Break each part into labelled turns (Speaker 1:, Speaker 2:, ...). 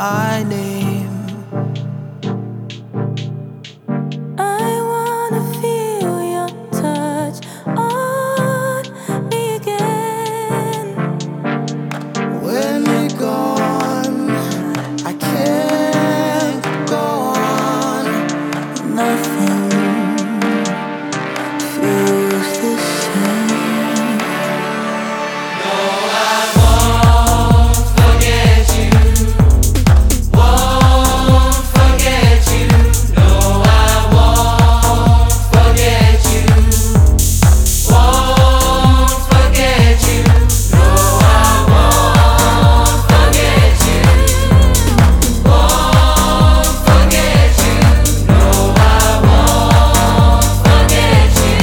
Speaker 1: my name.
Speaker 2: I wanna feel your touch on me again.
Speaker 1: When you're gone, I can't go on.
Speaker 2: Nothing feels the same.
Speaker 3: No, I won't forget you. Won't forget you. No, I won't forget you. Won't forget you. No, I won't forget you. Won't forget you. No, I won't forget you.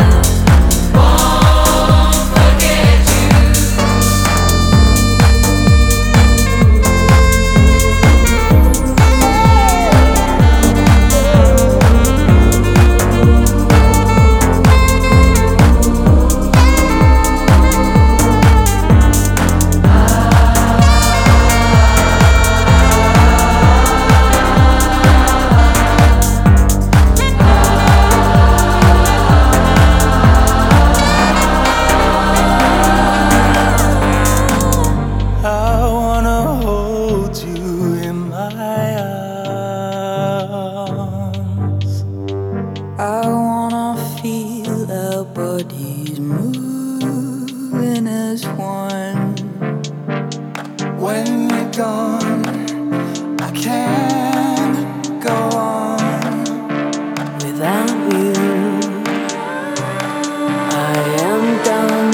Speaker 3: Won't forget you.
Speaker 1: I wanna hold you in my arms.
Speaker 2: I wanna feel our bodies moving as one.
Speaker 1: When you're gone, I can't go on.
Speaker 2: Without you, I am done.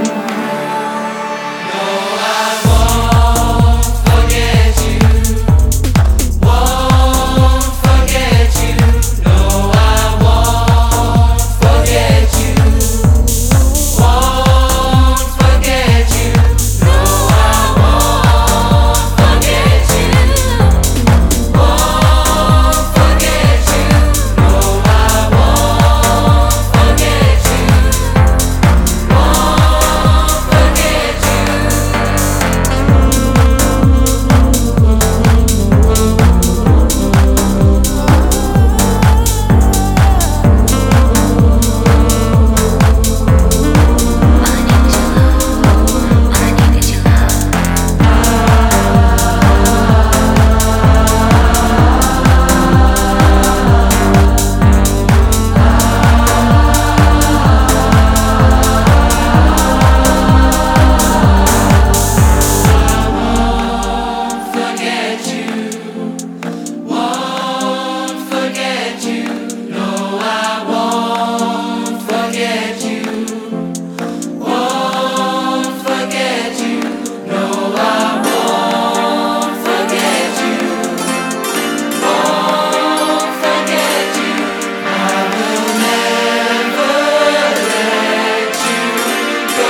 Speaker 3: No, I won't forget you. Won't forget you. No, I won't forget you. Won't forget you. No, I won't forget you. Won't forget you. No, I won't forget you. Won't forget you. Forget you, won't forget you. No, I won't forget you. Won't forget you. No, I won't forget you. Won't forget you. I will never let you go.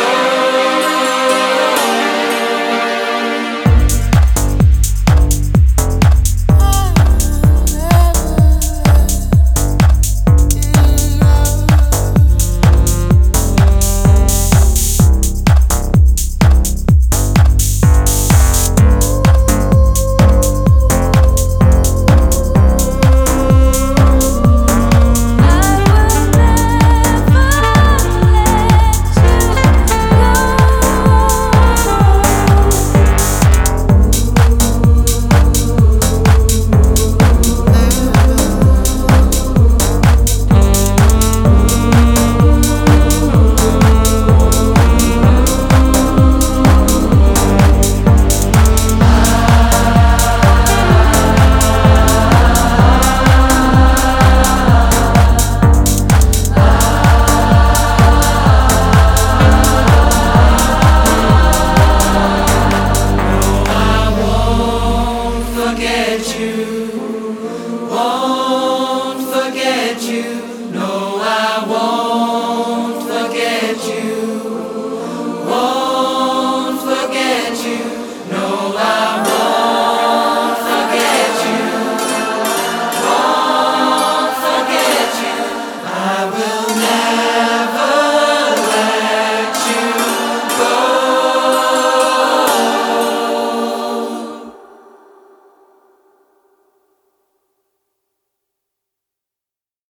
Speaker 3: Forget you, won't forget you, no.